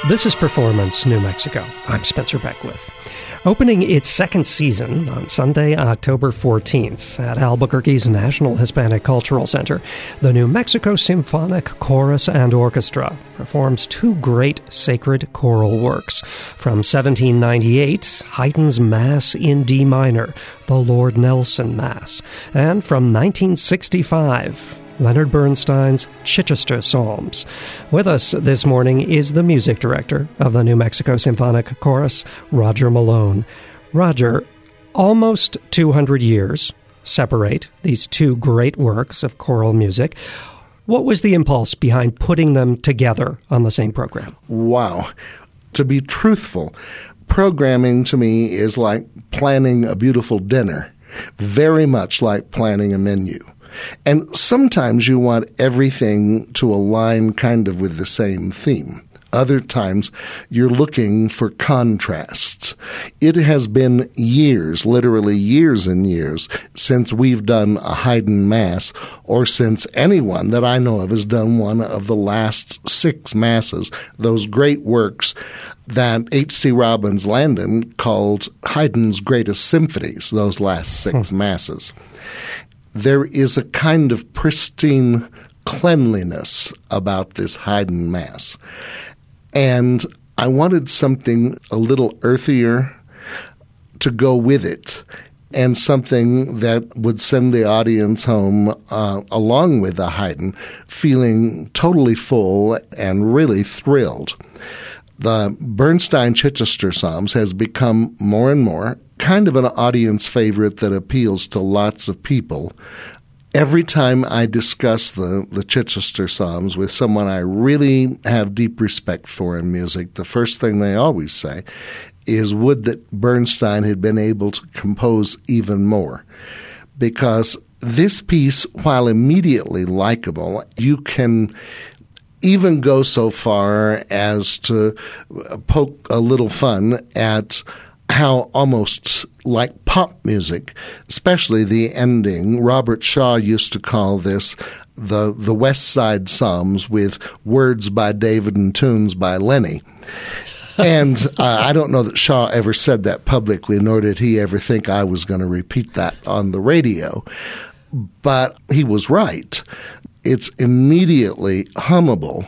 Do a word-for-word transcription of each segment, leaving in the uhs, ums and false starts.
This is Performance New Mexico. I'm Spencer Beckwith. Opening its second season on Sunday, October fourteenth at Albuquerque's National Hispanic Cultural Center, the New Mexico Symphonic Chorus and Orchestra performs two great sacred choral works. From seventeen ninety-eight, Haydn's Mass in D minor, the Lord Nelson Mass, and from nineteen sixty-five, Leonard Bernstein's Chichester Psalms. With us this morning is the music director of the New Mexico Symphonic Chorus, Roger Malone. Roger, almost two hundred years separate these two great works of choral music. What was the impulse behind putting them together on the same program? Wow. To be truthful, programming to me is like planning a beautiful dinner, very much like planning a menu. And sometimes you want everything to align kind of with the same theme. Other times, you're looking for contrasts. It has been years, literally years and years, since we've done a Haydn Mass, or since anyone that I know of has done one of the last six Masses, those great works that H C Robbins Landon called Haydn's greatest symphonies, those last six hmm. Masses. There is a kind of pristine cleanliness about this Haydn Mass. And I wanted something a little earthier to go with it, and something that would send the audience home, uh, along with the Haydn, feeling totally full and really thrilled. The Bernstein Chichester Psalms has become more and more kind of an audience favorite that appeals to lots of people. Every time I discuss the, the Chichester Psalms with someone I really have deep respect for in music, the first thing they always say is, would that Bernstein had been able to compose even more. Because this piece, while immediately likable, you can even go so far as to poke a little fun at how almost like pop music, especially the ending, Robert Shaw used to call this the the West Side Psalms with words by David and tunes by Lenny. And uh, I don't know that Shaw ever said that publicly, nor did he ever think I was going to repeat that on the radio. But he was right. It's immediately hummable.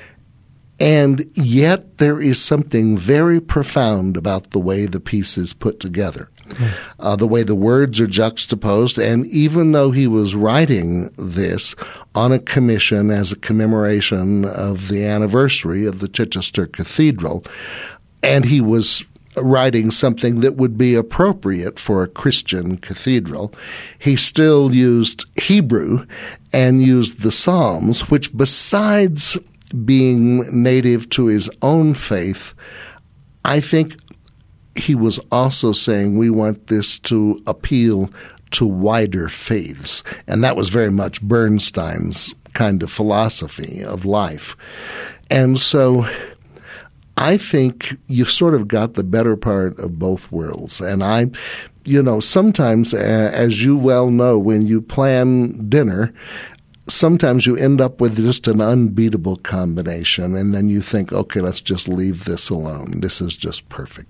And yet there is something very profound about the way the piece is put together, mm. uh, the way the words are juxtaposed. And even though he was writing this on a commission as a commemoration of the anniversary of the Chichester Cathedral, and he was writing something that would be appropriate for a Christian cathedral, he still used Hebrew and used the Psalms, which besides being native to his own faith, I think he was also saying we want this to appeal to wider faiths. And that was very much Bernstein's kind of philosophy of life. And so I think you've sort of got the better part of both worlds. And I, you know, sometimes, uh, as you well know, when you plan dinner, sometimes you end up with just an unbeatable combination, and then you think, okay, let's just leave this alone. This is just perfect.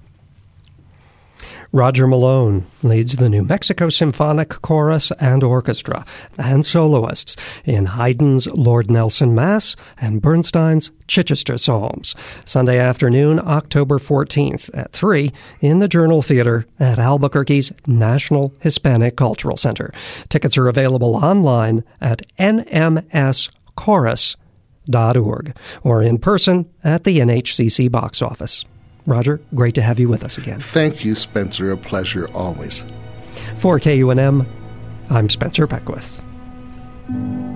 Roger Malone leads the New Mexico Symphonic Chorus and Orchestra and soloists in Haydn's Lord Nelson Mass and Bernstein's Chichester Psalms, Sunday afternoon, October fourteenth at three in the Journal Theater at Albuquerque's National Hispanic Cultural Center. Tickets are available online at N M S chorus dot org or in person at the N H C C box office. Roger, great to have you with us again. Thank you, Spencer. A pleasure always. For K U N M, I'm Spencer Beckwith.